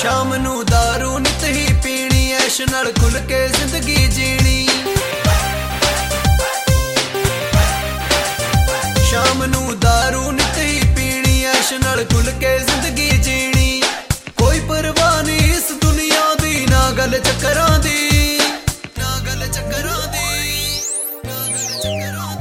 शाम नू दारू नित ही पीनी, ऐश नाल खुल के जिंदगी जीनी। शाम नू दारू नित ही पीनी, ऐश नाल खुल के जिंदगी जीनी। कोई परवाह नहीं इस दुनिया दी, ना गल चक्करां दी, ना गल चक्करां दी, ना गल चक्करां दी।